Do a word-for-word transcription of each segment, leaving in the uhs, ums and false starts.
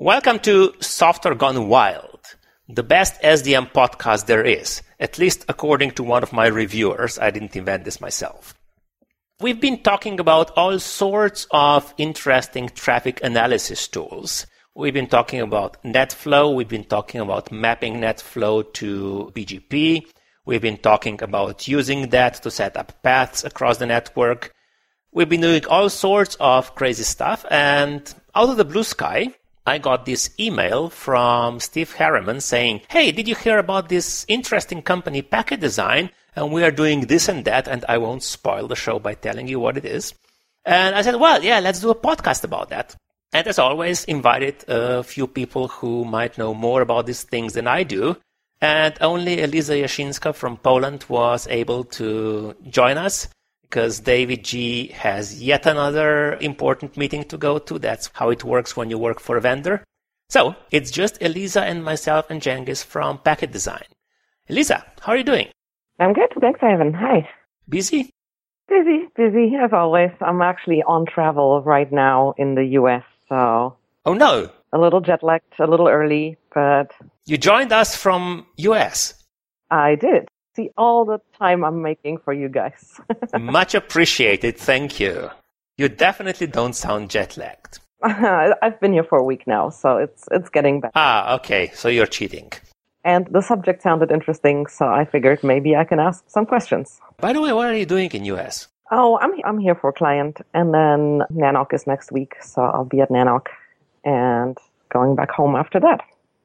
Welcome to Software Gone Wild, the best S D M podcast there is, at least according to one of my reviewers. I didn't invent this myself. We've been talking about all sorts of interesting traffic analysis tools. We've been talking about NetFlow. We've been talking about mapping NetFlow to B G P. We've been talking about using that to set up paths across the network. We've been doing all sorts of crazy stuff. And out of the blue sky, I got this email from Steve Harriman saying, hey, did you hear about this interesting company, Packet Design? And we are doing this and that, and I won't spoil the show by telling you what it is. And I said, well, yeah, let's do a podcast about that. And as always, invited a few people who might know more about these things than I do. And only Eliza Jashinska from Poland was able to join us because David G has yet another important meeting to go to. That's how it works when you work for a vendor. So it's just Eliza and myself and Cengiz from Packet Design. Eliza, how are you doing? I'm good. Thanks, Ivan. Hi. Busy? Busy, busy, as always. I'm actually on travel right now in the U S, so... Oh, no. A little jet-lagged, a little early, but... You joined us from U S. I did. See all the time I'm making for you guys. Much appreciated. Thank you. You definitely don't sound jet-lagged. I've been here for a week now, so it's it's getting better. Ah, okay. So you're cheating. And the subject sounded interesting, so I figured maybe I can ask some questions. By the way, what are you doing in U S? Oh, I'm I'm here for a client, and then Nanoc is next week, so I'll be at Nanoc and going back home after that.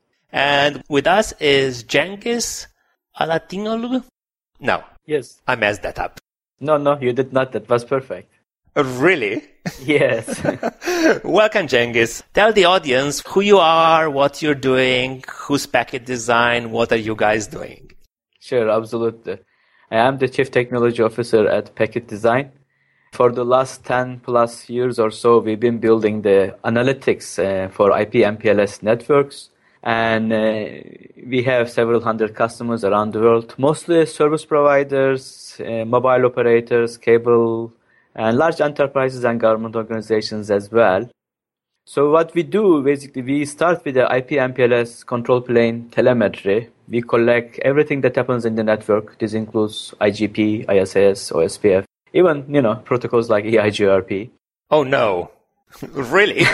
And with us is Cengiz Alatinoglu? No. Yes. I messed that up. No, no, you did not. That was perfect. Really? Yes. Welcome, Cengiz. Tell the audience who you are, what you're doing, who's Packet Design, what are you guys doing? Sure, absolutely. I am the Chief Technology Officer at Packet Design. For the last ten plus years or so, we've been building the analytics uh, for I P M P L S networks. And uh, we have several hundred customers around the world, mostly service providers, uh, mobile operators, cable, and large enterprises and government organizations as well. So what we do, basically, we start with the I P M P L S control plane telemetry. We collect everything that happens in the network. This includes I G P, I S S, O S P F, even, you know, protocols like E I G R P. Oh, no. Really?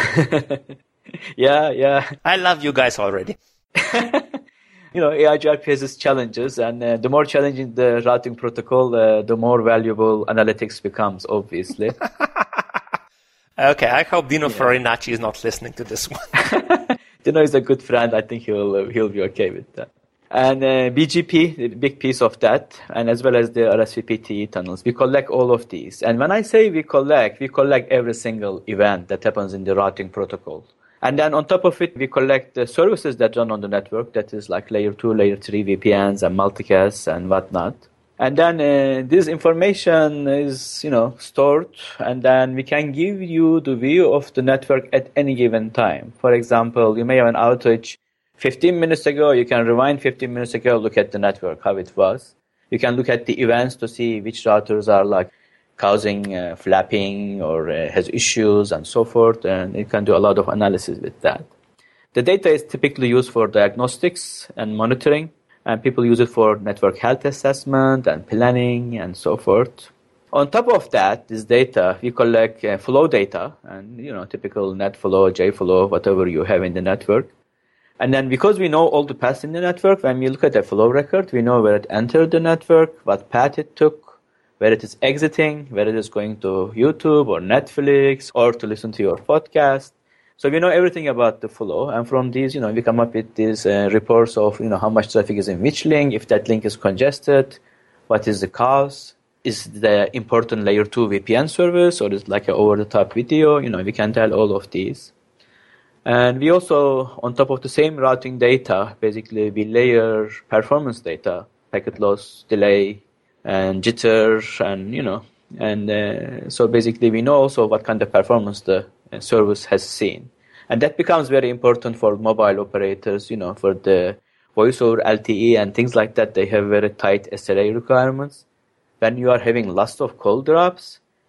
Yeah, yeah. I love you guys already. You know, E I G R P has its challenges, and uh, the more challenging the routing protocol, uh, the more valuable analytics becomes, obviously. Okay, I hope Dino yeah. Farinacci is not listening to this one. Dino is a good friend. I think he'll uh, he'll be okay with that. And uh, B G P, the big piece of that, and as well as the R S V P T E tunnels. We collect all of these. And when I say we collect, we collect every single event that happens in the routing protocol. And then on top of it, we collect the services that run on the network, that is like layer two, layer three V P Ns and multicasts and whatnot. And then uh, this information is, you know, stored, and then we can give you the view of the network at any given time. For example, you may have an outage fifteen minutes ago. You can rewind fifteen minutes ago, look at the network, how it was. You can look at the events to see which routers are like causing uh, flapping or uh, has issues and so forth, and you can do a lot of analysis with that. The data is typically used for diagnostics and monitoring, and people use it for network health assessment and planning and so forth. On top of that, this data, we collect uh, flow data and, you know, typical NetFlow, JFlow, whatever you have in the network. And then because we know all the paths in the network, when we look at the flow record, we know where it entered the network, what path it took, where it is exiting, whether it is going to YouTube or Netflix or to listen to your podcast. So we know everything about the flow. And from these, you know, we come up with these uh, reports of, you know, how much traffic is in which link, if that link is congested, what is the cause, is the important layer two V P N service, or is it like an over-the-top video? You know, we can tell all of these. And we also, on top of the same routing data, basically we layer performance data, packet loss, delay, and jitter, and, you know, and uh, so basically we know also what kind of performance the uh, service has seen. And that becomes very important for mobile operators, you know, for the voice over L T E and things like that. They have very tight S L A requirements. When you are having lots of call drops,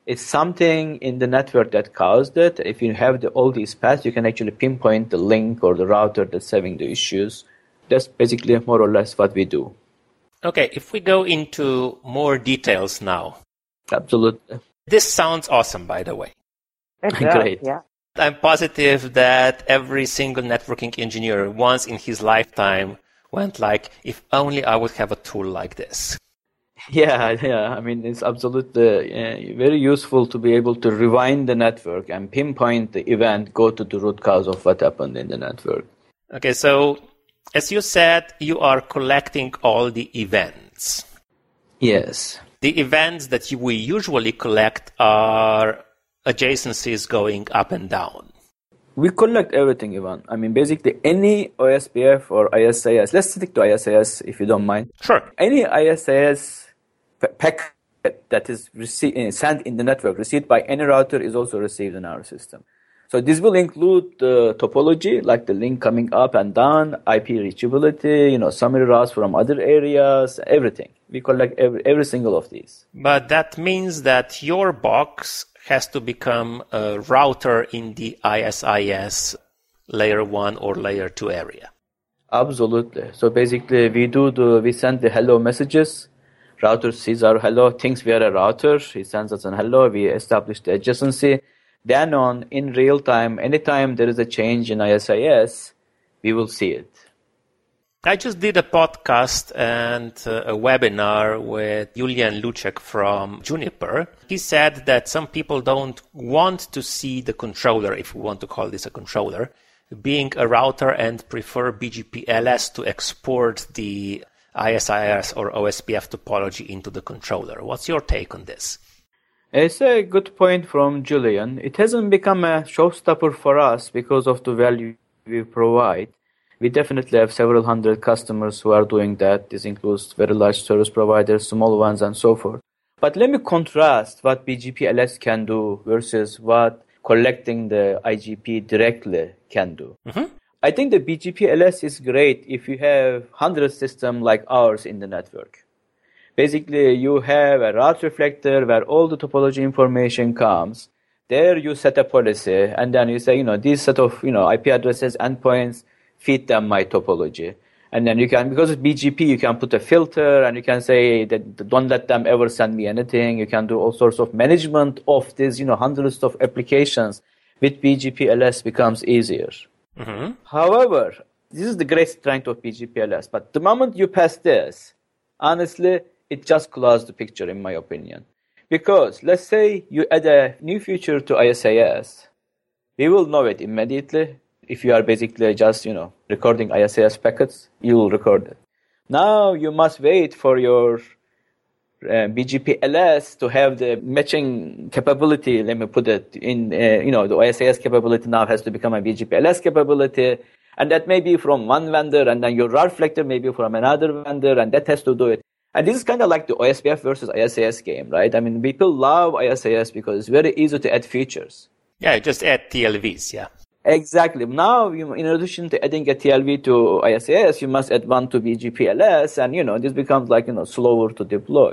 It's something in the network that caused it. If you have the, all these paths, you can actually pinpoint the link or the router that's having the issues. That's basically more or less what we do. Okay, if we go into more details now. Absolutely. This sounds awesome, by the way. It does, Great. yeah. I'm positive that every single networking engineer once in his lifetime went like, if only I would have a tool like this. Yeah, yeah. I mean, it's absolutely uh, very useful to be able to rewind the network and pinpoint the event, go to the root cause of what happened in the network. Okay, so as you said, you are collecting all the events. Yes. The events that you, we usually collect are adjacencies going up and down. We collect everything, Ivan. I mean, basically any O S P F or I S A S. Let's stick to I S A S if you don't mind. Sure. Any I S A S packet that is received, sent in the network, received by any router, is also received in our system. So this will include the topology, like the link coming up and down, I P reachability, you know, summary routes from other areas, everything. We collect every, every single of these. But that means that your box has to become a router in the I S I S layer one or layer two area. Absolutely. So basically, we do the we send the hello messages. Router sees our hello, thinks we are a router. He sends us an hello. We establish the adjacency. Then on, in real time, anytime there is a change in I S I S, we will see it. I just did a podcast and a webinar with Julian Luček from Juniper. He said that some people don't want to see the controller, if we want to call this a controller, being a router and prefer B G P L S to export the I S I S or O S P F topology into the controller. What's your take on this? It's a good point from Julian. It hasn't become a showstopper for us because of the value we provide. We definitely have several hundred customers who are doing that. This includes very large service providers, small ones, and so forth. But let me contrast what B G P L S can do versus what collecting the I G P directly can do. Mm-hmm. I think the B G P L S is great if you have one hundred systems like ours in the network. Basically, you have a route reflector where all the topology information comes. There you set a policy, and then you say, you know, these set of, you know, I P addresses, endpoints, feed them my topology. And then you can, because it's B G P, you can put a filter and you can say that don't let them ever send me anything. You can do all sorts of management of these, you know, hundreds of applications. With B G P L S becomes easier. Mm-hmm. However, this is the great strength of B G P L S. But the moment you pass this, honestly, it just closes the picture, in my opinion. Because let's say you add a new feature to I S A S, we will know it immediately. If you are basically just, you know, recording I S A S packets, you will record it. Now you must wait for your uh, B G P L S to have the matching capability. Let me put it in, uh, you know, the I S A S capability now has to become a B G P L S capability. And that may be from one vendor, and then your route reflector may be from another vendor, and that has to do it. And this is kind of like the O S P F versus I S A S game, right? I mean, people love I S A S because it's very easy to add features. Yeah, just add T L Vs, yeah. Exactly. Now, you know, in addition to adding a T L V to I S A S, you must add one to B G P L S, and, you know, this becomes like, you know, slower to deploy.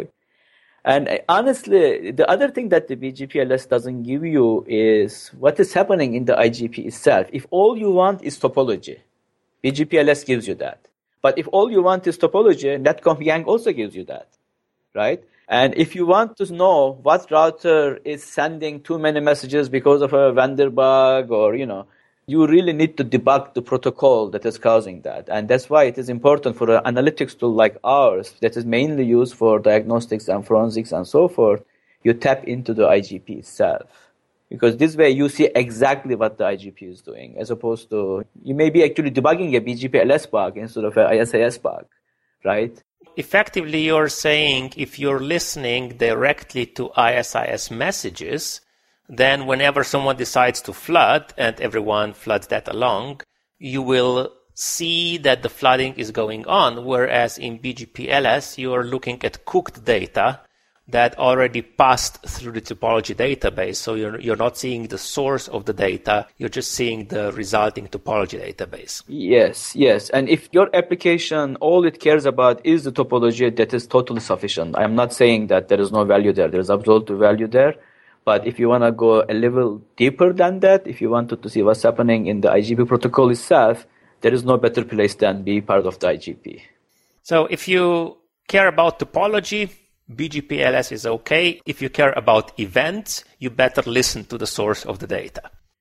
And honestly, the other thing that the B G P L S doesn't give you is what is happening in the I G P itself. If all you want is topology, B G P L S gives you that. But if all you want is topology, NetConf Yang also gives you that, right? And if you want to know what router is sending too many messages because of a vendor bug or, you know, you really need to debug the protocol that is causing that. And that's why it is important for an analytics tool like ours that is mainly used for diagnostics and forensics and so forth, you tap into the I G P itself. Because this way you see exactly what the I G P is doing, as opposed to you may be actually debugging a B G P L S bug instead of an I S A S bug, right? Effectively, you're saying if you're listening directly to I S I S messages, then whenever someone decides to flood, and everyone floods that along, you will see that the flooding is going on, whereas in B G P L S, you're looking at cooked data that already passed through the topology database. So you're you're not seeing the source of the data, you're just seeing the resulting topology database. Yes, yes. And if your application, all it cares about is the topology, that is totally sufficient. I'm not saying that there is no value there. There is absolute value there. But if you want to go a level deeper than that, if you wanted to see what's happening in the I G P protocol itself, there is no better place than be part of the I G P. So if you care about topology, B G P L S is okay. If you care about events, you better listen to the source of the data.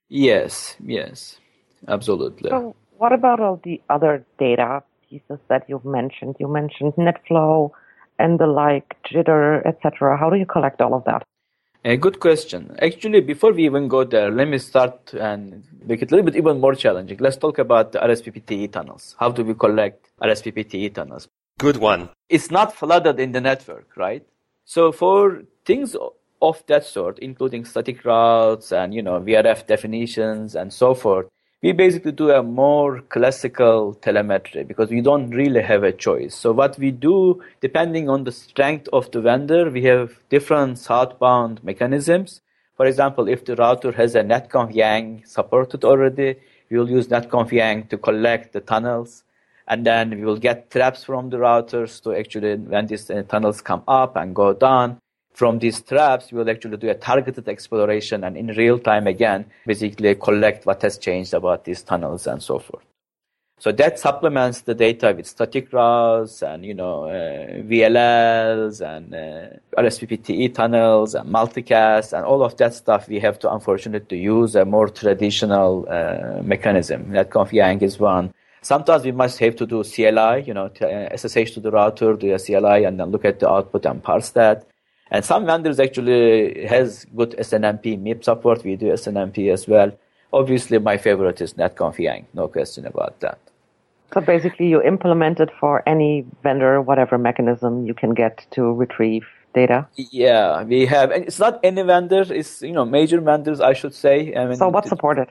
Yes, yes, absolutely. So what about all the other data pieces that you've mentioned? You mentioned NetFlow and the like, jitter, et cetera. How do you collect all of that? A good question. Actually, before we even go there, let me start and make it a little bit even more challenging. Let's talk about the R S V P T E tunnels. How do we collect R S V P T E tunnels? Good one. It's not flooded in the network, right? So for things of that sort, including static routes and, you know, V R F definitions and so forth, we basically do a more classical telemetry because we don't really have a choice. So what we do, depending on the strength of the vendor, we have different southbound mechanisms. For example, if the router has a netconf yang supported already, we will use netconf yang to collect the tunnels. And then we will get traps from the routers to actually, when these uh, tunnels come up and go down, from these traps, we will actually do a targeted exploration and in real time again, basically collect what has changed about these tunnels and so forth. So that supplements the data with static routes and, you know, uh, V L Ls and uh, R S V P T E tunnels and multicast and all of that stuff. We have to, unfortunately, use a more traditional uh, mechanism. NetConf Yang is one. Sometimes we must have to do C L I, you know, to, uh, S S H to the router, do a C L I, and then look at the output and parse that. And some vendors actually has good S N M P M I P support. We do S N M P as well. Obviously, my favorite is NetConf Yang. No question about that. So basically, you implement it for any vendor, whatever mechanism you can get to retrieve data. Yeah, we have. And it's not any vendor. It's, you know, major vendors, I should say. I mean, so what's supported?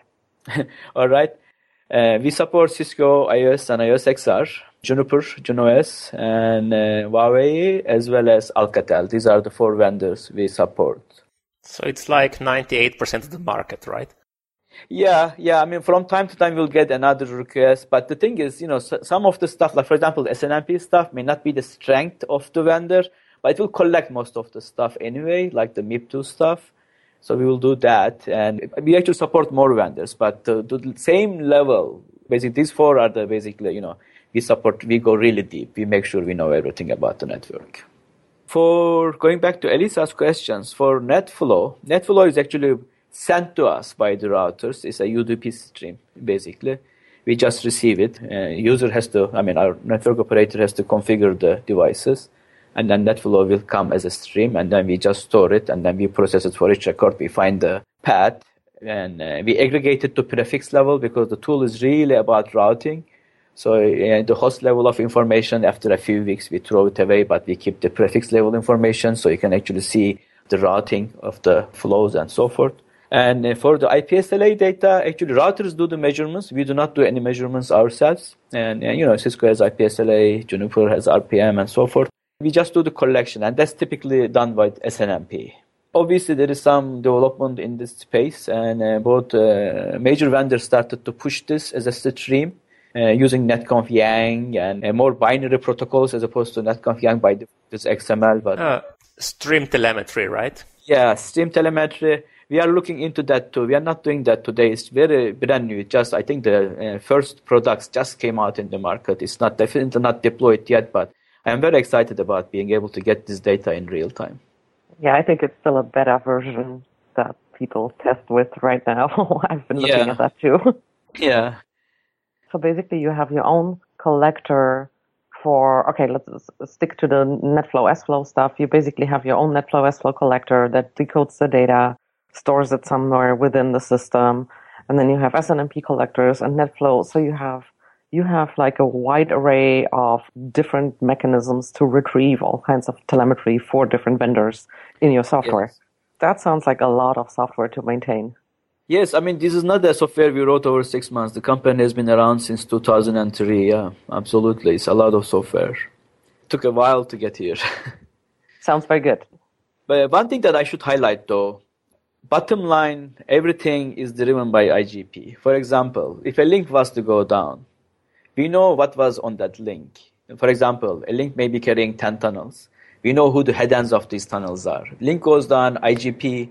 All right. Uh, we support Cisco I O S and I O S X R, Juniper, JunOS, and uh, Huawei, as well as Alcatel. These are the four vendors we support. So it's like ninety-eight percent of the market, right? Yeah, yeah. I mean, from time to time, we'll get another request. But the thing is, you know, some of the stuff, like, for example, the S N M P stuff may not be the strength of the vendor, but it will collect most of the stuff anyway, like the M I P two stuff. So we will do that, and we actually support more vendors, but uh, to the same level, basically these four are the basically, you know, we support, we go really deep. We make sure we know everything about the network. For going back to Elisa's questions, for NetFlow, NetFlow is actually sent to us by the routers. It's a U D P stream, basically. We just receive it. Uh, user has to, I mean, our network operator has to configure the devices. And then NetFlow will come as a stream, and then we just store it, and then we process it for each record. We find the path, and uh, we aggregate it to prefix level because the tool is really about routing. So uh, the host level of information, after a few weeks, we throw it away, but we keep the prefix level information so you can actually see the routing of the flows and so forth. And uh, for the I P S L A data, actually routers do the measurements. We do not do any measurements ourselves. And, uh, you know, Cisco has I P S L A, Juniper has R P M, and so forth. We just do the collection, and that's typically done by S N M P. Obviously, there is some development in this space, and uh, both uh, major vendors started to push this as a stream uh, using NetConf Yang and uh, more binary protocols as opposed to NetConf Yang by default is X M L. But uh, stream telemetry, right? Yeah, stream telemetry. We are looking into that too. We are not doing that today. It's very brand new. Just I think the uh, first products just came out in the market. It's not definitely not deployed yet, but I'm very excited about being able to get this data in real time. Yeah, I think it's still a beta version that people test with right now. I've been looking yeah. at that too. Yeah. So basically you have your own collector for, okay, let's stick to the NetFlow S-Flow stuff. You basically have your own NetFlow S-Flow collector that decodes the data, stores it somewhere within the system, and then you have S N M P collectors and NetFlow. So you have You have like a wide array of different mechanisms to retrieve all kinds of telemetry for different vendors in your software. Yes. That sounds like a lot of software to maintain. Yes, I mean, this is not a software we wrote over six months. The company has been around since two thousand three. Yeah, absolutely. It's a lot of software. It took a while to get here. Sounds very good. But one thing that I should highlight, though, bottom line, everything is driven by I G P. For example, if a link was to go down, we know what was on that link. For example, a link may be carrying ten tunnels. We know who the head ends of these tunnels are. Link goes down, I G P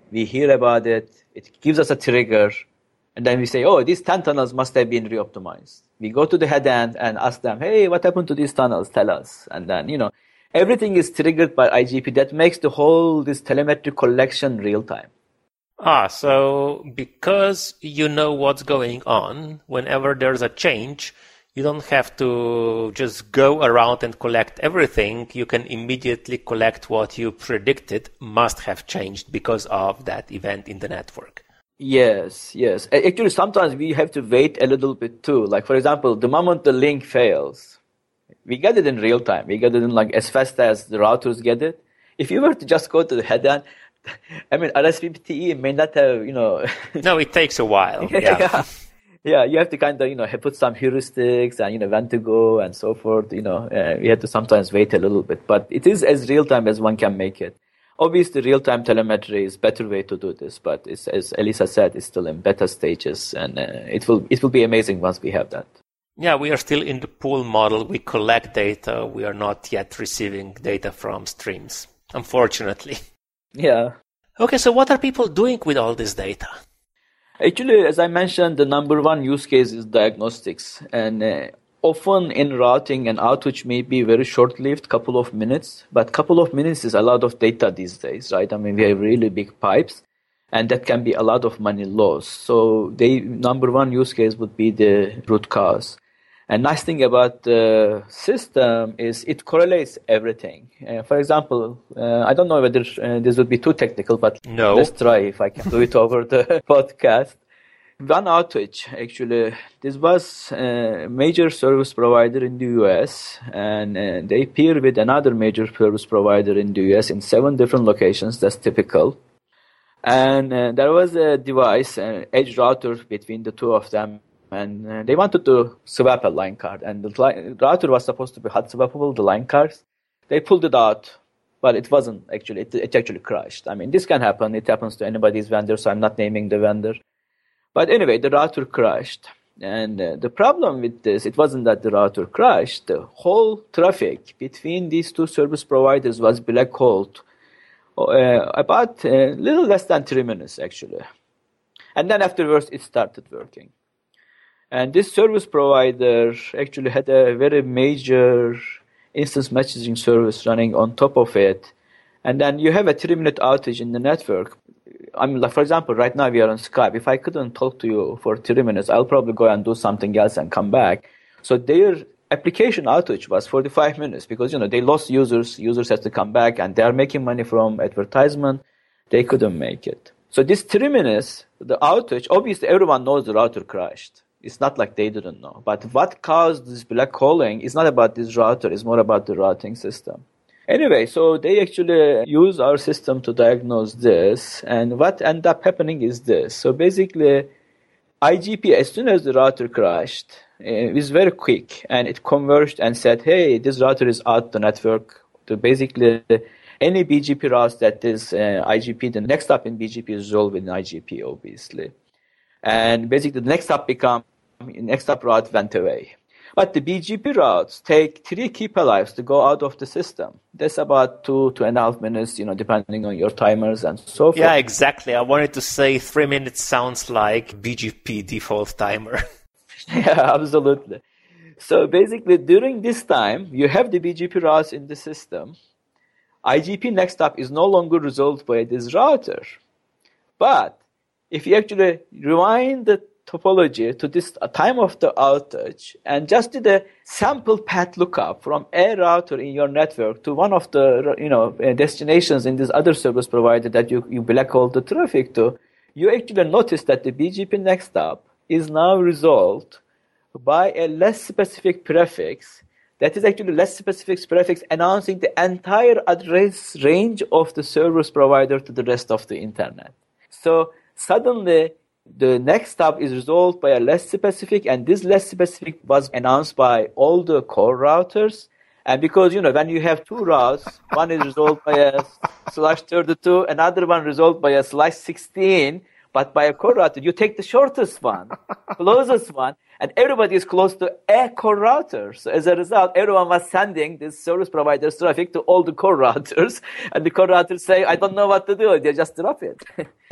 we hear about it, it gives us a trigger, and then we say, oh, these ten tunnels must have been re-optimized. We go to the head end and ask them, hey, what happened to these tunnels? Tell us. And then, you know, everything is triggered by I G P. That makes the whole, this telemetry collection real time. Ah, so because you know what's going on, whenever there's a change, you don't have to just go around and collect everything. You can immediately collect what you predicted must have changed because of that event in the network. Yes, yes. Actually, sometimes we have to wait a little bit too. Like, for example, the moment the link fails, we get it in real time. We get it in like as fast as the routers get it. If you were to just go to the head end, I mean, R S V P T E may not have, you know. No, it takes a while. Yeah. yeah. Yeah, you have to kind of, you know, put some heuristics and, you know, when to go and so forth. You know, uh, we have to sometimes wait a little bit, but it is as real time as one can make it. Obviously, real time telemetry is a better way to do this, but it's, as Elisa said, it's still in beta stages, and uh, it will it will be amazing once we have that. Yeah, we are still in the pool model. We collect data. We are not yet receiving data from streams, unfortunately. Yeah. Okay, so what are people doing with all this data? Actually, as I mentioned, the number one use case is diagnostics. And uh, often in routing, an outage may be very short-lived, couple of minutes. But couple of minutes is a lot of data these days, right? I mean, we have really big pipes, and that can be a lot of money lost. So the number one use case would be the root cause. And nice thing about the system is it correlates everything. Uh, for example, uh, I don't know whether uh, this would be too technical, but no. Let's try if I can do it over the podcast. One outage, actually, this was a major service provider in the U S, and uh, they peer with another major service provider in the U S in seven different locations. That's typical. And uh, there was a device, an edge router between the two of them. And uh, they wanted to swap a line card, and the li- router was supposed to be hot swappable, the line cards. They pulled it out, but it wasn't actually, it, it actually crashed. I mean, this can happen. It happens to anybody's vendor, so I'm not naming the vendor. But anyway, the router crashed. And uh, the problem with this, it wasn't that the router crashed. The whole traffic between these two service providers was black holed uh, about a little less than three minutes, actually. And then afterwards, it started working. And this service provider actually had a very major instance messaging service running on top of it. And then you have a three-minute outage in the network. I mean, like, for example, right now we are on Skype. If I couldn't talk to you for three minutes, I'll probably go and do something else and come back. So their application outage was forty-five minutes because, you know, they lost users. Users had to come back, and they are making money from advertisement. They couldn't make it. So this three minutes, the outage, obviously everyone knows the router crashed. It's not like they didn't know. But what caused this black holing is not about this router. It's more about the routing system. Anyway, so they actually use our system to diagnose this. And what ended up happening is this. So basically, I G P, as soon as the router crashed, it was very quick. And it converged and said, hey, this router is out the network. So basically, any B G P routes that is uh, I G P, the next stop in B G P is resolved in I G P, obviously. And basically, the next stop become, next stop route went away. But the B G P routes take three keep alives to go out of the system. That's about two, two and a half minutes, you know, depending on your timers and so forth. Yeah, exactly. I wanted to say three minutes sounds like B G P default timer. Yeah, absolutely. So basically, during this time, you have the B G P routes in the system. I G P next stop is no longer resolved by this router. But if you actually rewind the topology to this time of the outage and just do the sample path lookup from a router in your network to one of the, you know, destinations in this other service provider that you, you black hole the traffic to, you actually notice that the B G P next stop is now resolved by a less specific prefix that is actually less specific prefix announcing the entire address range of the service provider to the rest of the internet. So suddenly, the next stop is resolved by a less specific, and this less specific was announced by all the core routers. And because, you know, when you have two routes, one is resolved by a slash thirty-two, another one resolved by a slash sixteen, But by a core router, you take the shortest one, closest one, and everybody is close to a core router. So as a result, everyone was sending this service provider's traffic to all the core routers, and the core routers say, I don't know what to do. They just drop it.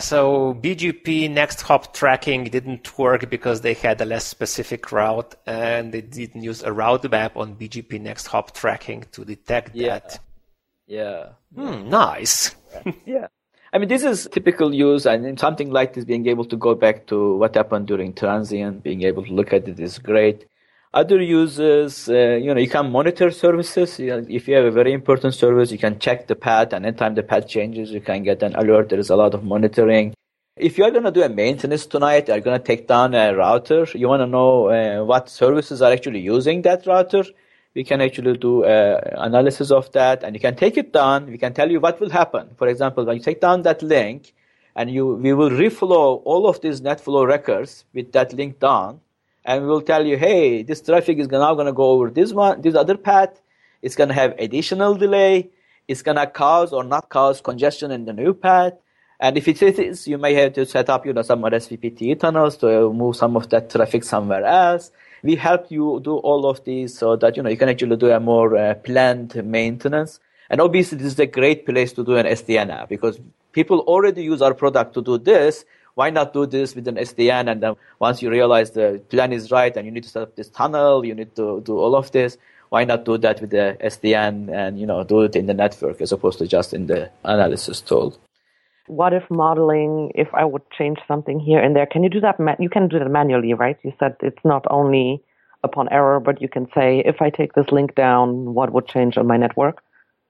So B G P next hop tracking didn't work because they had a less specific route, and they didn't use a route map on B G P next hop tracking to detect yeah. that. Yeah. Hmm, nice. yeah. I mean, this is typical use, and something like this, being able to go back to what happened during transient, being able to look at it is great. Other uses, uh, you know, you can monitor services. You know, if you have a very important service, you can check the path, and anytime the path changes, you can get an alert. There is a lot of monitoring. If you're going to do a maintenance tonight, you're going to take down a router, you want to know uh, what services are actually using that router, we can actually do uh, analysis of that, and you can take it down. We can tell you what will happen. For example, when you take down that link, and you, we will reflow all of these NetFlow records with that link down, and we will tell you, hey, this traffic is now going to go over this one, this other path. It's going to have additional delay. It's going to cause or not cause congestion in the new path. And if it is, you may have to set up, you know, some R S V P T tunnels to move some of that traffic somewhere else. We help you do all of these so that, you know, you can actually do a more uh, planned maintenance. And obviously, this is a great place to do an S D N app because people already use our product to do this. Why not do this with an S D N? And then once you realize the plan is right and you need to set up this tunnel, you need to do all of this, why not do that with the S D N and, you know, do it in the network as opposed to just in the analysis tool? What if modeling, if I would change something here and there, can you do that? Ma- you can do that manually, right? You said it's not only upon error, but you can say, if I take this link down, what would change on my network?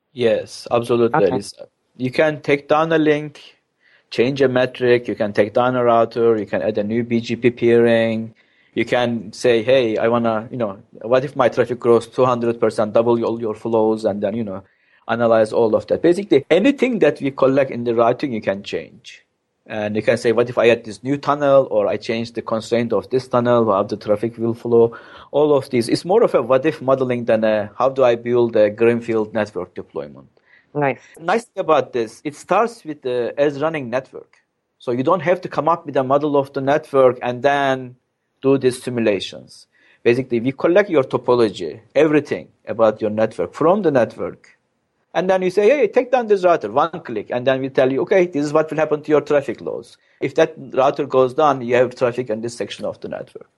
Yes, absolutely. Okay. You can take down a link, change a metric, you can take down a router, you can add a new B G P peering, you can say, hey, I want to, you know, what if my traffic grows two hundred percent, double all your flows, and then, you know, analyze all of that. Basically, anything that we collect in the routing, you can change. And you can say, what if I add this new tunnel, or I change the constraint of this tunnel, how the traffic will flow, all of these. It's more of a what if modeling than a how do I build a greenfield network deployment. Nice. Nice thing about this, it starts with the as running network. So you don't have to come up with a model of the network and then do these simulations. Basically, we collect your topology, everything about your network from the network. And then you say, hey, take down this router, one click. And then we tell you, okay, this is what will happen to your traffic loads. If that router goes down, you have traffic in this section of the network.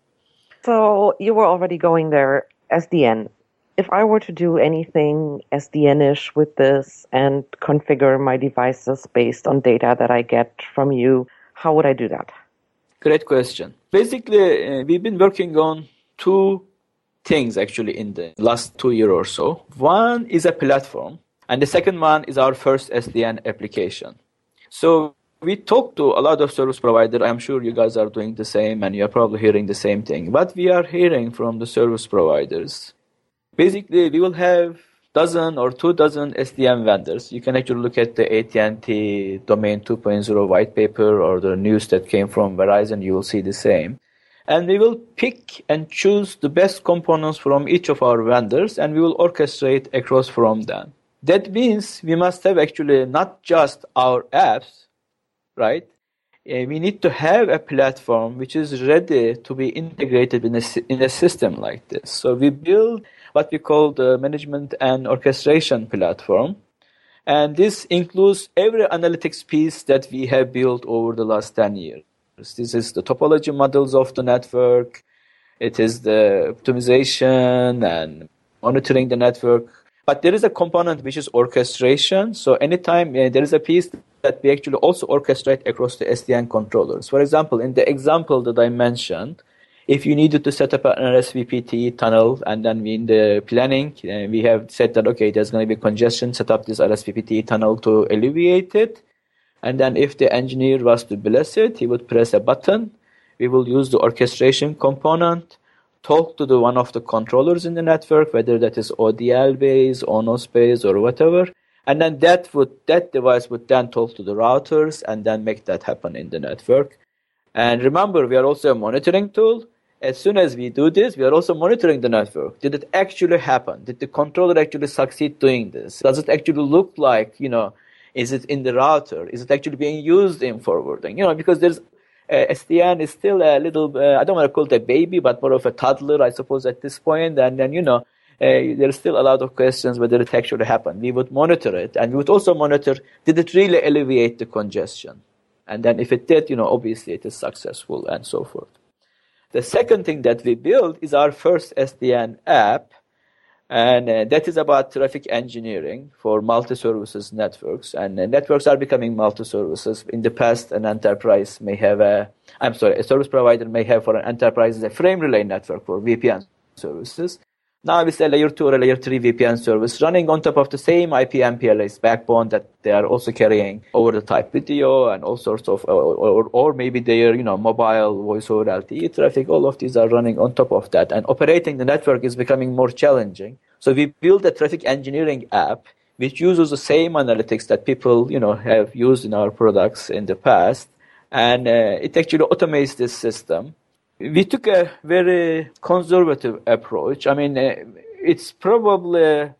So you were already going there, S D N. If I were to do anything S D N-ish with this and configure my devices based on data that I get from you, how would I do that? Great question. Basically, uh, we've been working on two things actually in the last two years or so. One is a platform. And the second one is our first S D N application. So we talked to a lot of service providers. I'm sure you guys are doing the same, and you're probably hearing the same thing. What we are hearing from the service providers, basically, we will have dozen or two dozen S D N vendors. You can actually look at the A T and T Domain two point oh white paper or the news that came from Verizon. You will see the same. And we will pick and choose the best components from each of our vendors, and we will orchestrate across from them. That means we must have actually not just our apps, right? Uh, we need to have a platform which is ready to be integrated in a, in a system like this. So we build what we call the management and orchestration platform. And this includes every analytics piece that we have built over the last ten years. This is the topology models of the network. It is the optimization and monitoring the network. But there is a component which is orchestration. So anytime uh, there is a piece that we actually also orchestrate across the S D N controllers. For example, in the example that I mentioned, if you needed to set up an R S V P T tunnel, and then in the planning, uh, we have said that, okay, there's going to be congestion, set up this R S V P T tunnel to alleviate it. And then if the engineer was to bless it, he would press a button. We will use the orchestration component, talk to the one of the controllers in the network, whether that is O D L based, O N O S based, or whatever. And then that would that device would then talk to the routers and then make that happen in the network. And remember, we are also a monitoring tool. As soon as we do this, we are also monitoring the network. Did it actually happen? Did the controller actually succeed doing this? Does it actually look like, you know, is it in the router? Is it actually being used in forwarding? You know, because there's uh, S D N is still a little, uh, I don't want to call it a baby, but more of a toddler, I suppose, at this point. And then, you know, uh, there's still a lot of questions whether it actually happened. We would monitor it, and we would also monitor, did it really alleviate the congestion? And then if it did, you know, obviously it is successful and so forth. The second thing that we built is our first S D N app, and uh, that is about traffic engineering for multi-services networks. And uh, networks are becoming multi-services. In the past, an enterprise may have a, I'm sorry, a service provider may have for an enterprise a frame relay network for V P N services. Now it's a layer two or a layer three V P N service running on top of the same I P M P L S backbone that they are also carrying over the type video and all sorts of, or, or, or maybe their, you know, mobile voice over L T E traffic. All of these are running on top of that. And operating the network is becoming more challenging. So we built a traffic engineering app which uses the same analytics that people, you know, have used in our products in the past. And uh, it actually automates this system. We took a very conservative approach. I mean, uh, it's probably,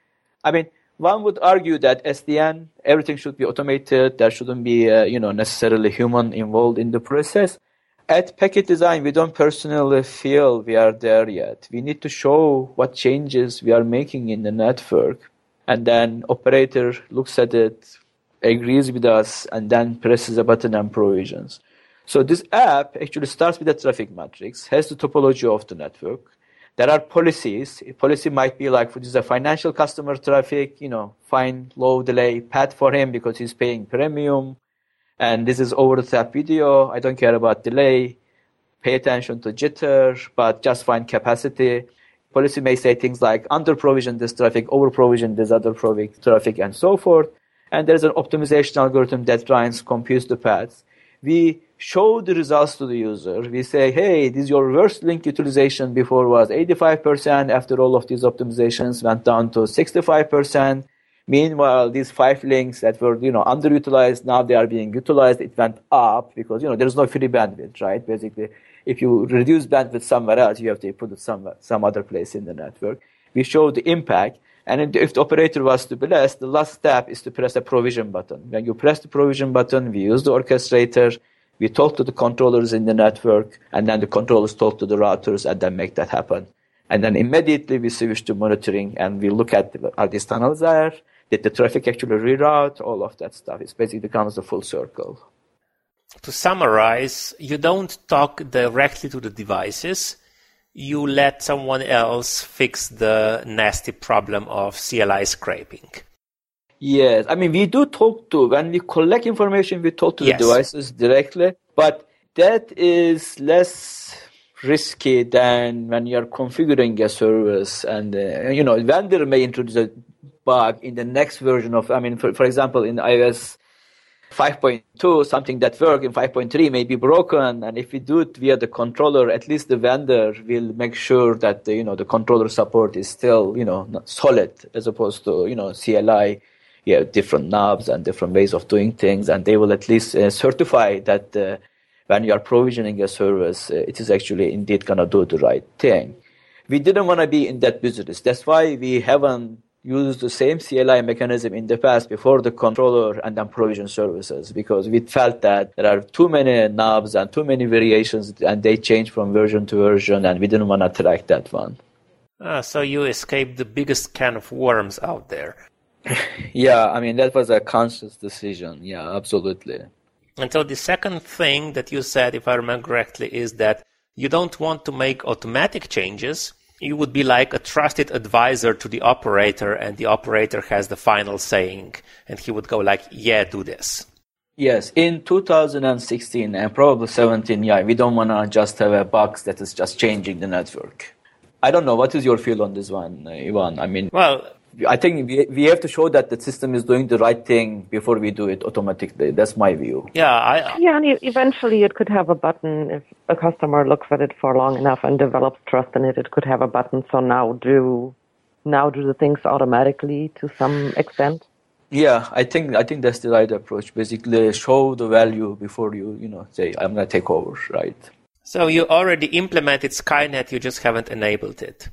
I mean, one would argue that S D N, everything should be automated. There shouldn't be, uh, you know, necessarily human involved in the process. At Packet Design, we don't personally feel we are there yet. We need to show what changes we are making in the network. And then operator looks at it, agrees with us, and then presses a button and provisions. So this app actually starts with the traffic matrix, has the topology of the network. There are policies. A policy might be like, this is a financial customer traffic, you know, find low delay path for him because he's paying premium. And this is over-the-top video. I don't care about delay. Pay attention to jitter, but just find capacity. Policy may say things like under-provision this traffic, over-provision this other traffic, and so forth. And there's an optimization algorithm that tries to compute the paths. We show the results to the user. We say, hey, this is your reverse link utilization before was eighty-five percent. After all of these optimizations went down to sixty-five percent. Meanwhile, these five links that were, you know, underutilized, now they are being utilized. It went up because, you know, there's no free bandwidth, right? Basically, if you reduce bandwidth somewhere else, you have to put it somewhere, some other place in the network. We show the impact. And if the operator was to bless, the last step is to press a provision button. When you press the provision button, we use the orchestrator, we talk to the controllers in the network, and then the controllers talk to the routers and then make that happen. And then immediately we switch to monitoring and we look at, are these tunnels there? Did the traffic actually reroute? All of that stuff. It basically becomes a full circle. To summarize, you don't talk directly to the devices. You let someone else fix the nasty problem of C L I scraping. Yes. I mean, we do talk to, when we collect information, we talk to yes. the devices directly, but that is less risky than when you're configuring a service. And, uh, you know, vendor may introduce a bug in the next version of, I mean, for, for example, in iOS five point two, something that worked in five point three may be broken, and if we do it via the controller, at least the vendor will make sure that the, you know, the controller support is still, you know, solid, as opposed to, you know, C L I. You have different knobs and different ways of doing things, and they will at least uh, certify that uh, when you are provisioning a service, uh, it is actually indeed going to do the right thing. We didn't want to be in that business. That's why we haven't use the same C L I mechanism in the past before the controller and then provision services, because we felt that there are too many knobs and too many variations and they change from version to version, and we didn't want to track that one. Ah, so you escaped the biggest can of worms out there. Yeah, I mean, that was a conscious decision. Yeah, absolutely. And so the second thing that you said, if I remember correctly, is that you don't want to make automatic changes. You would be like a trusted advisor to the operator, and the operator has the final saying, and he would go like, yeah, do this. Yes, in two thousand sixteen and probably seventeen, yeah, we don't want to just have a box that is just changing the network. I don't know, what is your feel on this one, Ivan? I mean, well, I think we we have to show that the system is doing the right thing before we do it automatically. That's my view. Yeah, I, yeah, and eventually it could have a button. If a customer looks at it for long enough and develops trust in it, it could have a button. So now do now do the things automatically to some extent. Yeah, I think I think that's the right approach. Basically, show the value before you you know say I'm going to take over, right? So you already implemented Skynet, you just haven't enabled it.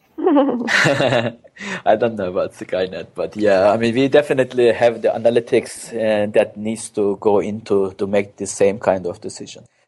I don't know about Skynet, but yeah, I mean, we definitely have the analytics uh, that needs to go into to make the same kind of decision.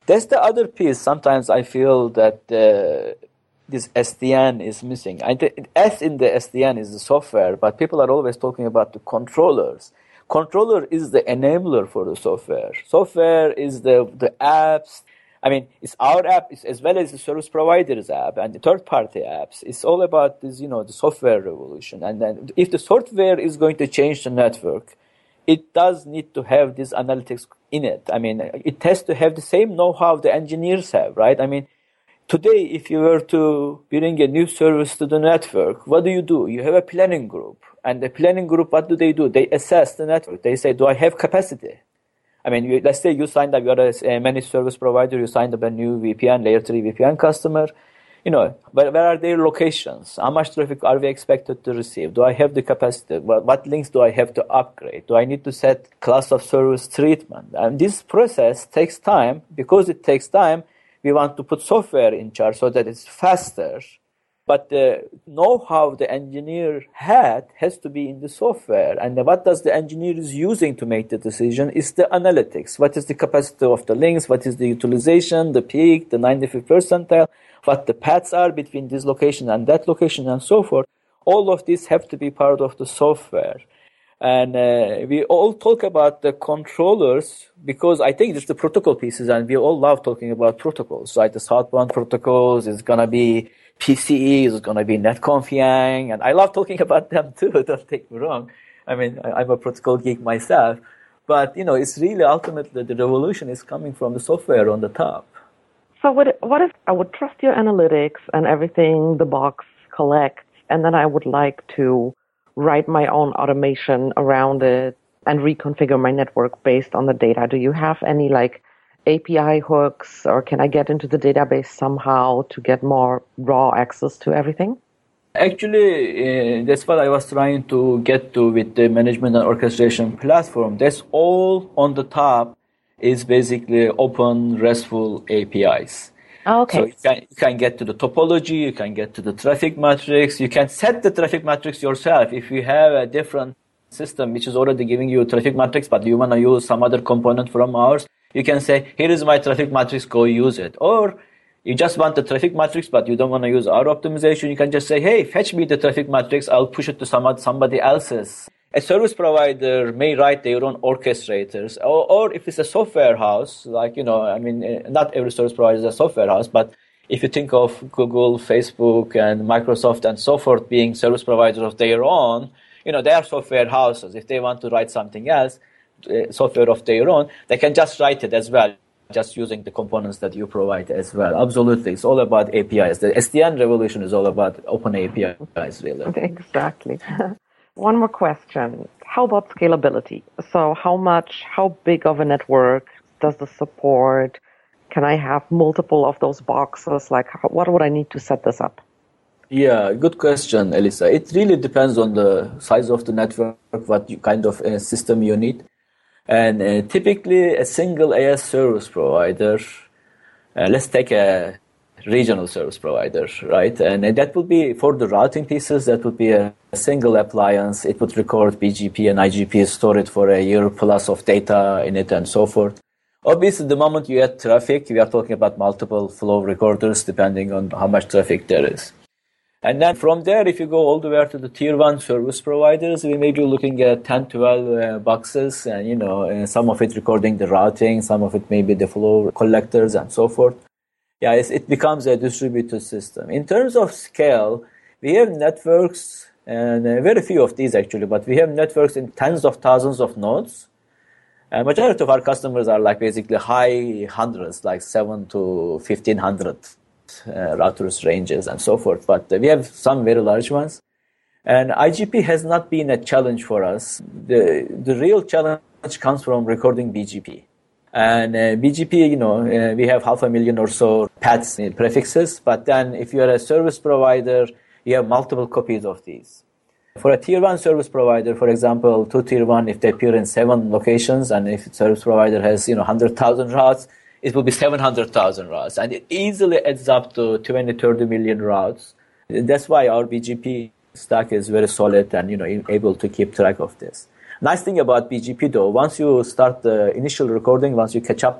That's the other piece. Sometimes I feel that uh, this S D N is missing. I th- S in the S D N is the software, but people are always talking about the controllers. Controller is the enabler for the software. Software is the, the apps. I mean, it's our app it's as well as the service provider's app and the third-party apps. It's all about this, you know, the software revolution. And then if the software is going to change the network, it does need to have this analytics in it. I mean, it has to have the same know-how the engineers have, right? I mean, today, if you were to bring a new service to the network, what do you do? You have a planning group. And the planning group, what do they do? They assess the network. They say, do I have capacity? I mean, you, let's say you signed up, you're a managed service provider, you signed up a new V P N, layer three V P N customer. You know, where, where are their locations? How much traffic are we expected to receive? Do I have the capacity? What, what links do I have to upgrade? Do I need to set class of service treatment? And this process takes time. Because it takes time, we want to put software in charge so that it's faster. But the know-how the engineer had has to be in the software. And what does the engineer is using to make the decision is the analytics. What is the capacity of the links? What is the utilization, the peak, the ninety-fifth percentile? What the paths are between this location and that location and so forth. All of these have to be part of the software. And uh, we all talk about the controllers because I think it's the protocol pieces and we all love talking about protocols, right? The southbound protocols is going to be P C E, is going to be NetConf, and I love talking about them too, don't take me wrong. I mean, I'm a protocol geek myself, but, you know, it's really ultimately the revolution is coming from the software on the top. So what, what if I would trust your analytics and everything the box collects, and then I would like to write my own automation around it and reconfigure my network based on the data? Do you have any like A P I hooks, or can I get into the database somehow to get more raw access to everything? Actually, uh, that's what I was trying to get to with the management and orchestration platform. That's all on the top is basically open RESTful A P Is. Oh, okay. So you can, you can get to the topology, you can get to the traffic matrix, you can set the traffic matrix yourself. If you have a different system which is already giving you a traffic matrix, but you want to use some other component from ours, you can say, here is my traffic matrix, go use it. Or you just want the traffic matrix, but you don't want to use our optimization, you can just say, hey, fetch me the traffic matrix, I'll push it to some, somebody else's. A service provider may write their own orchestrators, or, or if it's a software house, like, you know, I mean, not every service provider is a software house, but if you think of Google, Facebook, and Microsoft, and so forth being service providers of their own, you know, they are software houses. If they want to write something else, uh, software of their own, they can just write it as well, just using the components that you provide as well. Absolutely. It's all about A P Is. The S D N revolution is all about open A P Is, really. Exactly. One more question. How about scalability? So how much, how big of a network does this support? Can I have multiple of those boxes? Like, how, what would I need to set this up? Yeah, good question, Elisa. It really depends on the size of the network, what you, kind of uh, system you need. And uh, typically a single A S service provider, uh, let's take a regional service provider, right? And uh, that would be for the routing pieces, that would be a, a single appliance. It would record B G P and I G P, store it for a year plus of data in it and so forth. Obviously, the moment you add traffic, we are talking about multiple flow recorders depending on how much traffic there is. And then from there, if you go all the way to the tier one service providers, we may be looking at ten, twelve uh, boxes, and, you know, and some of it recording the routing, some of it may be the flow collectors and so forth. Yeah, it's, it becomes a distributed system. In terms of scale, we have networks, and uh, very few of these actually, but we have networks in tens of thousands of nodes. And majority of our customers are like basically high hundreds, like seven to fifteen hundred. Uh, routers ranges and so forth, but uh, we have some very large ones, and I G P has not been a challenge for us. The the real challenge comes from recording B G P, and uh, B G P, you know, uh, we have half a million or so paths in prefixes, but then if you are a service provider, you have multiple copies of these. For a tier one service provider, for example, two tier one, if they appear in seven locations, and if the service provider has, you know, one hundred thousand routes, it will be seven hundred thousand routes, and it easily adds up to twenty, thirty million routes. That's why our B G P stack is very solid and, you know, able to keep track of this. Nice thing about B G P though, once you start the initial recording, once you catch up to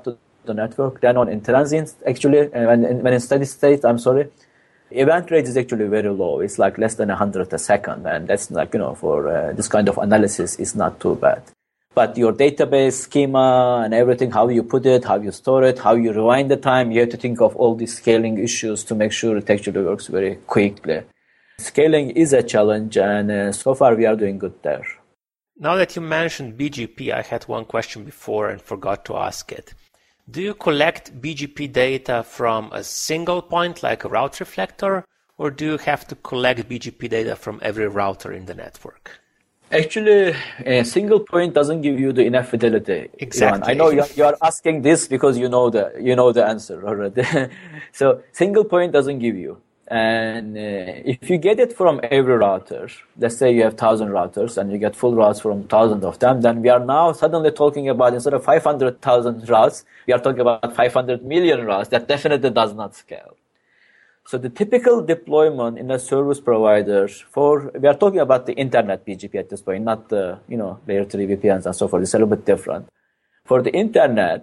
the network than on in transient, actually, and when, when in steady state, I'm sorry. Event rate is actually very low. It's like less than one hundred a second, and that's like, you know, for uh, this kind of analysis is not too bad. But your database schema and everything, how you put it, how you store it, how you rewind the time, you have to think of all these scaling issues to make sure it actually works very quickly. Scaling is a challenge, and uh, so far we are doing good there. Now that you mentioned B G P, I had one question before and forgot to ask it. Do you collect B G P data from a single point like a route reflector, or do you have to collect B G P data from every router in the network? Actually, a single point doesn't give you the enough fidelity. Exactly. Ivan. I know you are, you are asking this because you know the you know the answer already. So single point doesn't give you. And uh, if you get it from every router, let's say you have one thousand routers and you get full routes from one thousand of them, then we are now suddenly talking about, instead of five hundred thousand routes, we are talking about five hundred million routes. That definitely does not scale. So the typical deployment in a service provider for, we are talking about the internet B G P at this point, not the, you know, layer three V P Ns and so forth. It's a little bit different. For the internet,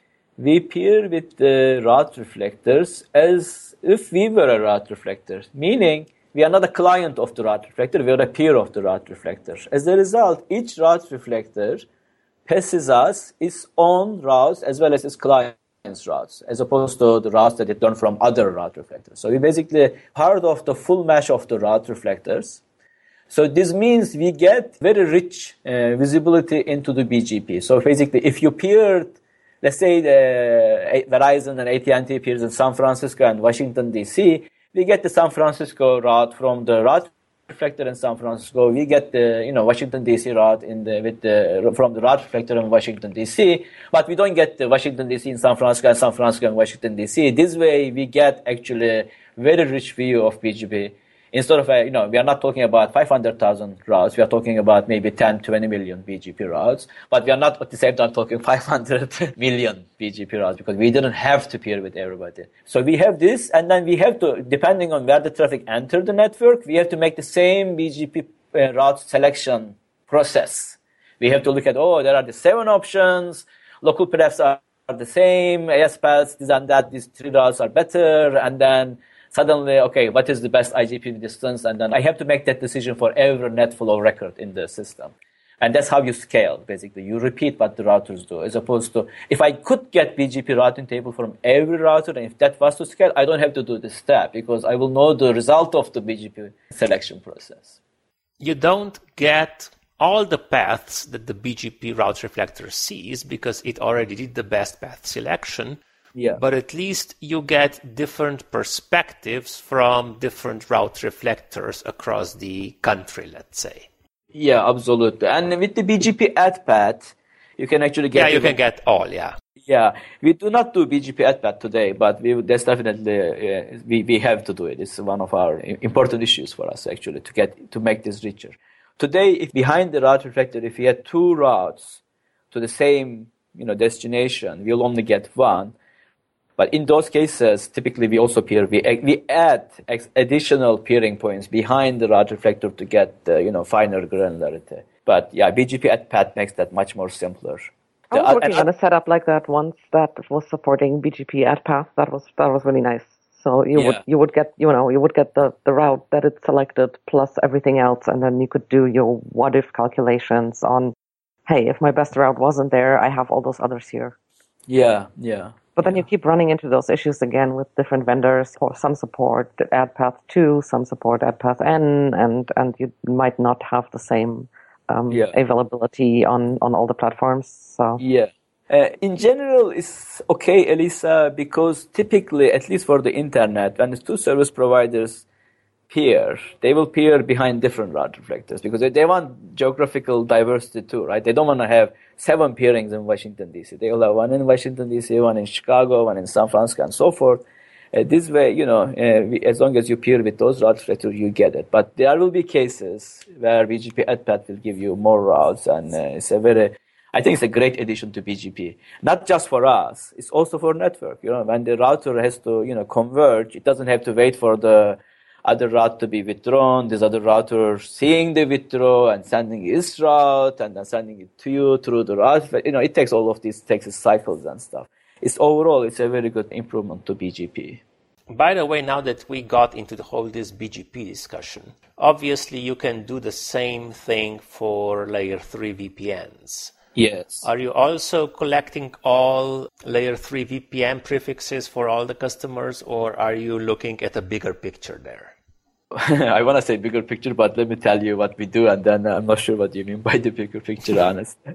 we peer with the route reflectors as if we were a route reflector, meaning we are not a client of the route reflector, we are a peer of the route reflector. As a result, each route reflector passes us its own routes as well as its client's routes, as opposed to the routes that it learned from other route reflectors. So we basically part of the full mesh of the route reflectors. So this means we get very rich uh, visibility into the B G P. So basically, if you peered, let's say the Verizon and A T and T peers in San Francisco and Washington, D C, we get the San Francisco route from the route reflector in San Francisco. We get the, you know, Washington, D C route in the, with the, from the route reflector in Washington, D C, but we don't get the Washington, D C in San Francisco and San Francisco and Washington, D C. This way, we get actually very rich view of B G P. Instead of, a, you know, we are not talking about five hundred thousand routes, we are talking about maybe ten, twenty million B G P routes, but we are not at the same time talking five hundred million B G P routes because we didn't have to peer with everybody. So we have this, and then we have to, depending on where the traffic entered the network, we have to make the same B G P uh, route selection process. We have to look at, oh, there are the seven options, local paths are the same, A S paths, this and that, these three routes are better, and then suddenly, okay, what is the best I G P distance? And then I have to make that decision for every net flow record in the system. And that's how you scale, basically. You repeat what the routers do, as opposed to, if I could get B G P routing table from every router, and if that was to scale, I don't have to do this step, because I will know the result of the B G P selection process. You don't get all the paths that the B G P route reflector sees, because it already did the best path selection. Yeah. But at least you get different perspectives from different route reflectors across the country, let's say. Yeah, absolutely. And with the B G P add path, you can actually get... Yeah, you can get all, yeah. Yeah, we do not do B G P add path today, but we that's definitely, uh, we, we have to do it. It's one of our important issues for us, actually, to get to make this richer. Today, if behind the route reflector, if we had two routes to the same, you know, destination, we'll only get one. But in those cases, typically we also peer, we, we add additional peering points behind the route reflector to get the, you know, finer granularity. But yeah, B G P add path makes that much more simpler. I was working on a setup like that once that was supporting B G P add path. That was that was really nice. So you yeah. would you would get you know you would get the, the route that it selected plus everything else, and then you could do your what if calculations on, hey, if my best route wasn't there, I have all those others here. Yeah, yeah. But then you keep running into those issues again with different vendors. Or some support add path two, some support add path n, and and you might not have the same um, yeah. availability on, on all the platforms. So yeah, uh, in general, it's okay, Elisa, because typically, at least for the internet, when the two service providers peer, they will peer behind different route reflectors because they, they want geographical diversity too, right? They don't want to have seven peerings in Washington, D C. They will have one in Washington, D C, one in Chicago, one in San Francisco, and so forth. Uh, this way, you know, uh, we, as long as you peer with those route reflectors, you get it. But there will be cases where B G P add path will give you more routes, and uh, it's a very, I think it's a great addition to B G P. Not just for us, it's also for network. You know, when the router has to, you know, converge, it doesn't have to wait for the other route to be withdrawn, this other router seeing the withdraw and sending his route and then sending it to you through the route. You know, it takes all of these, takes cycles and stuff. it's overall, it's a very good improvement to B G P. By the way, now that we got into the whole this B G P discussion, obviously you can do the same thing for layer three V P Ns. Yes. Are you also collecting all layer three V P N prefixes for all the customers, or are you looking at a bigger picture there? I want to say bigger picture, but let me tell you what we do, and then I'm not sure what you mean by the bigger picture, honestly.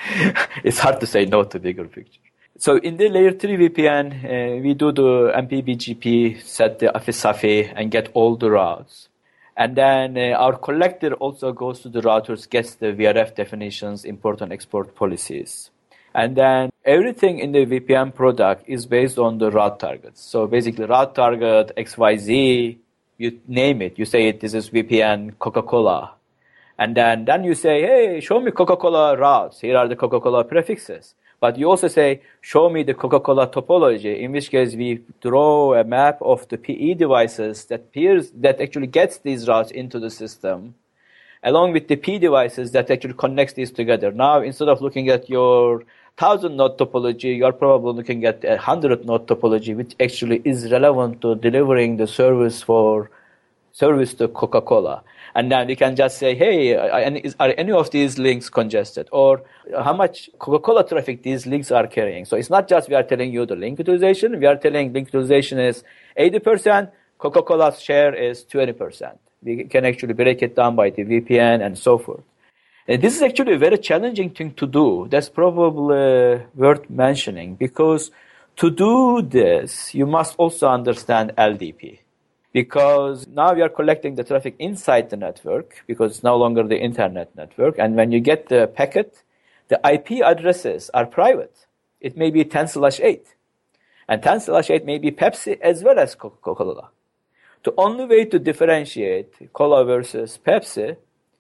It's hard to say no to bigger picture. So in the layer three V P N, uh, we do the M P B G P, set the A F I S A F I, and get all the routes. And then uh, our collector also goes to the routers, gets the V R F definitions, import and export policies. And then everything in the V P N product is based on the route targets. So basically route target X Y Z, you name it. You say it, this is V P N Coca-Cola. And then, then you say, hey, show me Coca-Cola routes. Here are the Coca-Cola prefixes. But you also say, show me the Coca-Cola topology, in which case we draw a map of the P E devices that peers, that actually gets these routes into the system, along with the P devices that actually connects these together. Now, instead of looking at your thousand node topology, you're probably looking at a hundred node topology, which actually is relevant to delivering the service for service to Coca-Cola. And then we can just say, hey, are any of these links congested? Or how much Coca-Cola traffic these links are carrying? So it's not just we are telling you the link utilization. We are telling link utilization is eighty percent. Coca-Cola's share is twenty percent. We can actually break it down by the V P N and so forth. And this is actually a very challenging thing to do. That's probably worth mentioning, because to do this, you must also understand L D P. Because now we are collecting the traffic inside the network, because it's no longer the internet network. And when you get the packet, the I P addresses are private. It may be ten slash eight. And ten slash eight may be Pepsi as well as Coca-Cola. The only way to differentiate cola versus Pepsi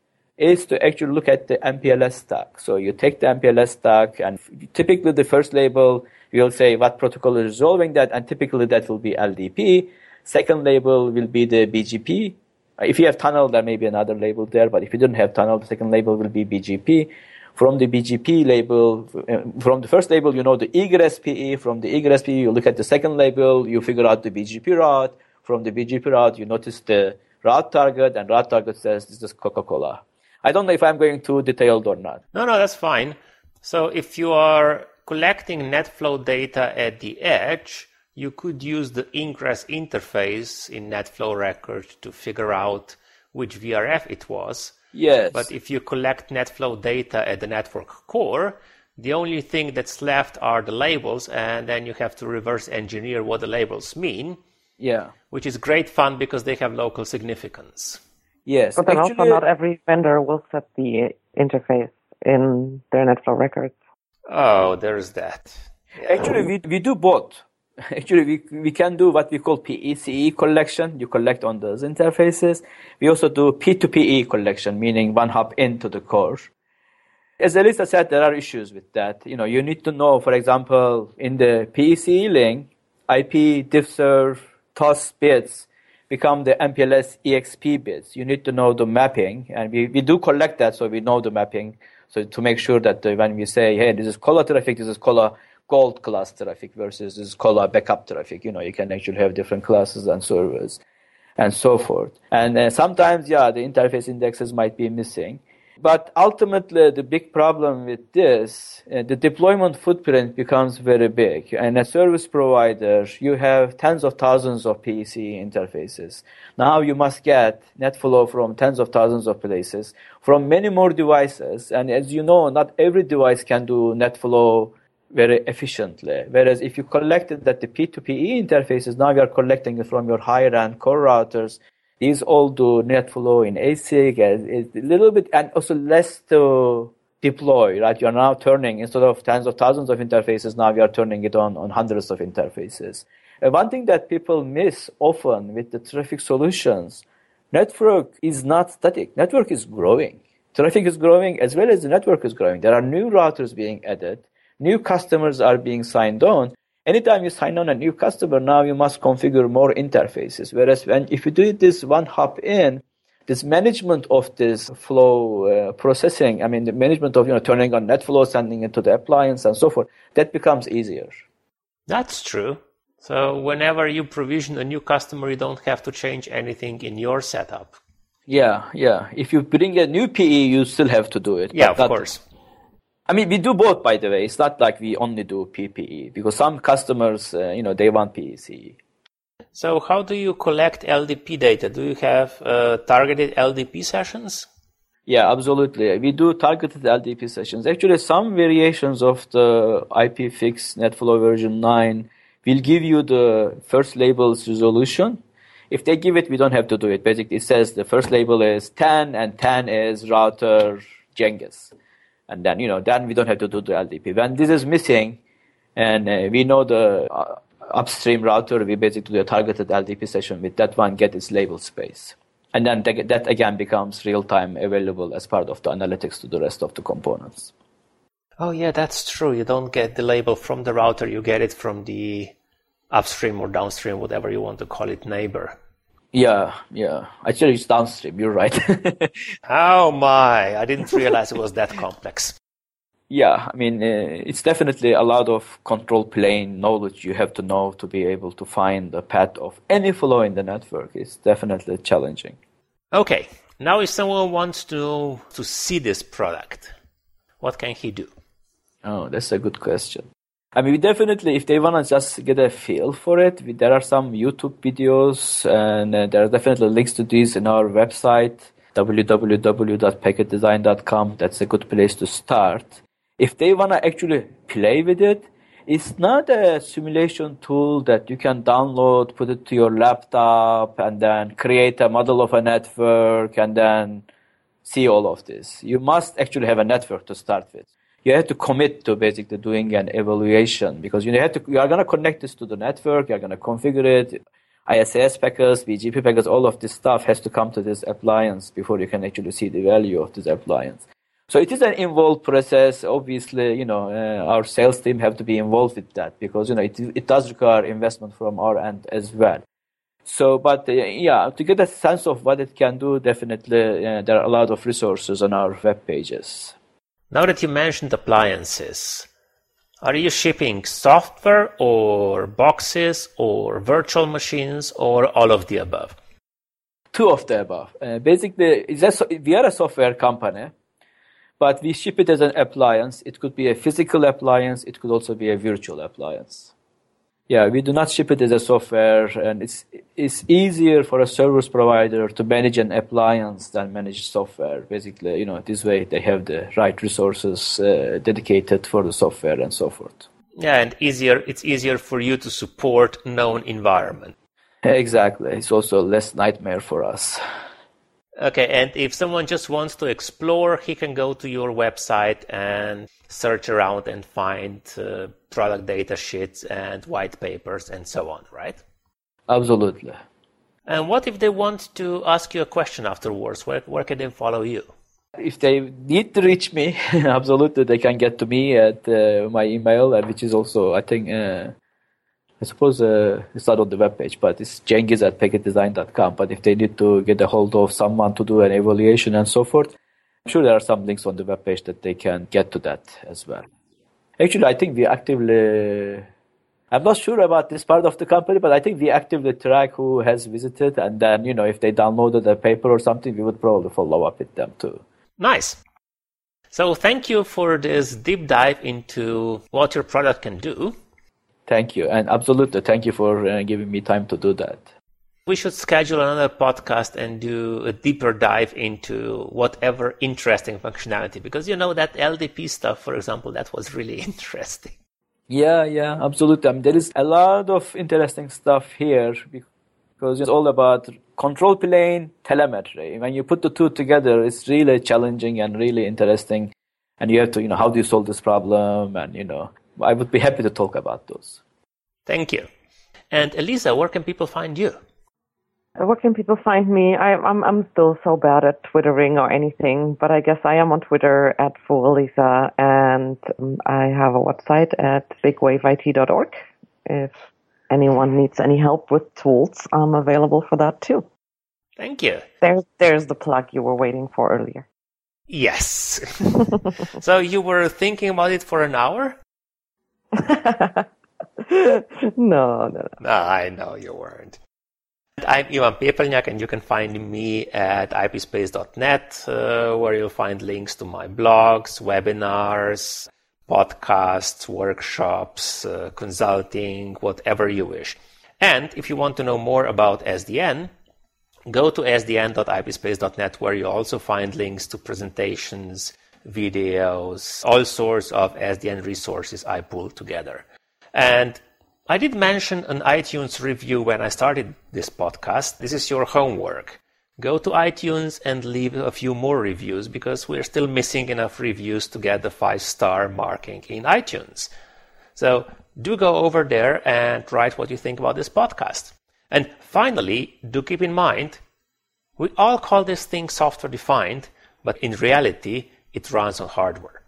is to actually look at the M P L S stack. So you take the M P L S stack, and typically the first label, you'll say what protocol is resolving that, and typically that will be L D P. Second label will be the B G P. If you have tunnel, there may be another label there, but if you don't have tunnel, the second label will be B G P. From the B G P label, from the first label, you know the egress P E. From the egress P E, you look at the second label, you figure out the B G P route. From the B G P route, you notice the route target, and route target says this is Coca-Cola. I don't know if I'm going too detailed or not. No, no, that's fine. So if you are collecting NetFlow data at the edge, you could use the ingress interface in NetFlow record to figure out which V R F it was. Yes. But if you collect NetFlow data at the network core, the only thing that's left are the labels, and then you have to reverse engineer what the labels mean. Yeah. Which is great fun because they have local significance. Yes. But then Actually, also not every vendor will set the interface in their NetFlow records. Oh, there's that. Yeah. Actually, we we do both. Actually, we we can do what we call P E C E collection. You collect on those interfaces. We also do P two P E collection, meaning one hop into the core. As Elisa said, there are issues with that. You know, you need to know, for example, in the P E C E link, I P, diffserv, T O S bits become the M P L S E X P bits. You need to know the mapping, and we, we do collect that, so we know the mapping. So to make sure that uh, when we say, hey, this is Cola traffic, this is Cola Gold class traffic versus this is Cola backup traffic, you know, you can actually have different classes and servers and so forth. And uh, sometimes, yeah, the interface indexes might be missing. But ultimately, the big problem with this, uh, the deployment footprint becomes very big. And as service provider, you have tens of thousands of P E C interfaces. Now you must get NetFlow from tens of thousands of places, from many more devices. And as you know, not every device can do NetFlow very efficiently. Whereas if you collected that the P two P E interfaces, now you are collecting it from your higher-end core routers. These all do NetFlow in A S I C, it's a little bit, and also less to deploy, right? You're now turning, instead of tens of thousands of interfaces, now we are turning it on, on hundreds of interfaces. And one thing that people miss often with the traffic solutions, network is not static. Network is growing. Traffic is growing as well as the network is growing. There are new routers being added. New customers are being signed on. Anytime you sign on a new customer, now you must configure more interfaces. Whereas when if you do this one hop in, this management of this flow uh, processing, I mean the management of you know turning on NetFlow, sending it to the appliance and so forth, that becomes easier. That's true. So whenever you provision a new customer, you don't have to change anything in your setup. Yeah, yeah. If you bring a new P E, you still have to do it. Yeah, of not, course. I mean, we do both, by the way. It's not like we only do P P E, because some customers, uh, you know, they want P E C E. So how do you collect L D P data? Do you have uh, targeted L D P sessions? Yeah, absolutely. We do targeted L D P sessions. Actually, some variations of the I P fix NetFlow version nine will give you the first label's resolution. If they give it, we don't have to do it. Basically, it says the first label is ten and ten is router Genghis. And then, you know, then we don't have to do the L D P. When this is missing and uh, we know the uh, upstream router, we basically do a targeted L D P session with that one, get its label space. And then th- that again becomes real-time available as part of the analytics to the rest of the components. Oh, yeah, that's true. You don't get the label from the router. You get it from the upstream or downstream, whatever you want to call it, neighbor. Yeah, yeah. Actually, it's downstream. You're right. Oh, my. I didn't realize it was that complex. Yeah, I mean, uh, it's definitely a lot of control plane knowledge you have to know to be able to find the path of any flow in the network. It's definitely challenging. Okay, now if someone wants to, to see this product, what can he do? Oh, that's a good question. I mean, definitely, if they want to just get a feel for it, we, there are some YouTube videos, and uh, there are definitely links to these in our website, w w w dot packet design dot com. That's a good place to start. If they want to actually play with it, it's not a simulation tool that you can download, put it to your laptop, and then create a model of a network, and then see all of this. You must actually have a network to start with. You have to commit to basically doing an evaluation, because you have to. You are going to connect this to the network. You are going to configure it. I S A S packets, B G P packets, all of this stuff has to come to this appliance before you can actually see the value of this appliance. So it is an involved process. Obviously, you know, uh, our sales team have to be involved with that, because, you know, it it does require investment from our end as well. So, but uh, yeah, to get a sense of what it can do, definitely uh, there are a lot of resources on our web pages. Now that you mentioned appliances, are you shipping software or boxes or virtual machines or all of the above? Two of the above. Uh, basically, it's a, we are a software company, but we ship it as an appliance. It could be a physical appliance. It could also be a virtual appliance. Yeah, we do not ship it as a software, and it's it's easier for a service provider to manage an appliance than manage software. Basically, you know, this way they have the right resources uh, dedicated for the software and so forth. Yeah, and easier. It's easier for you to support known environment. Exactly. It's also less nightmare for us. Okay, and if someone just wants to explore, he can go to your website and search around and find uh, product data sheets and white papers and so on, right? Absolutely. And what if they want to ask you a question afterwards? Where, where can they follow you? If they need to reach me, absolutely, they can get to me at uh, my email, which is also, I think, uh, I suppose uh, it's not on the webpage, but it's Cengiz at packet design dot com. But if they need to get a hold of someone to do an evaluation and so forth, I'm sure there are some links on the webpage that they can get to that as well. Actually, I think we actively, I'm not sure about this part of the company, but I think we actively track who has visited. And then, you know, if they downloaded a paper or something, we would probably follow up with them too. Nice. So thank you for this deep dive into what your product can do. Thank you. And absolutely, thank you for uh, giving me time to do that. We should schedule another podcast and do a deeper dive into whatever interesting functionality, because you know that L D P stuff, for example, that was really interesting. Yeah, yeah, absolutely. I mean, there is a lot of interesting stuff here because it's all about control plane telemetry. When you put the two together, it's really challenging and really interesting. And you have to, you know, how do you solve this problem? And, you know, I would be happy to talk about those. Thank you. And Elisa, where can people find you? Where can people find me? I, I'm I'm still so bad at Twittering or anything, but I guess I am on Twitter at FooElisa, and um, I have a website at big wave I T dot org. If anyone needs any help with tools, I'm available for that too. Thank you. There's there's the plug you were waiting for earlier. Yes. So you were thinking about it for an hour? no, no, no. I know you weren't. I'm Ivan Pepelnjak, and you can find me at I P space dot net, uh, where you'll find links to my blogs, webinars, podcasts, workshops, uh, consulting, whatever you wish. And if you want to know more about S D N, go to S D N dot I P space dot net, where you also find links to presentations, videos, all sorts of S D N resources I pulled together. And I did mention an iTunes review when I started this podcast. This is your homework. Go to iTunes and leave a few more reviews, because we're still missing enough reviews to get the five-star marking in iTunes. So do go over there and write what you think about this podcast. And finally, do keep in mind, we all call this thing software-defined, but in reality, it runs on hardware.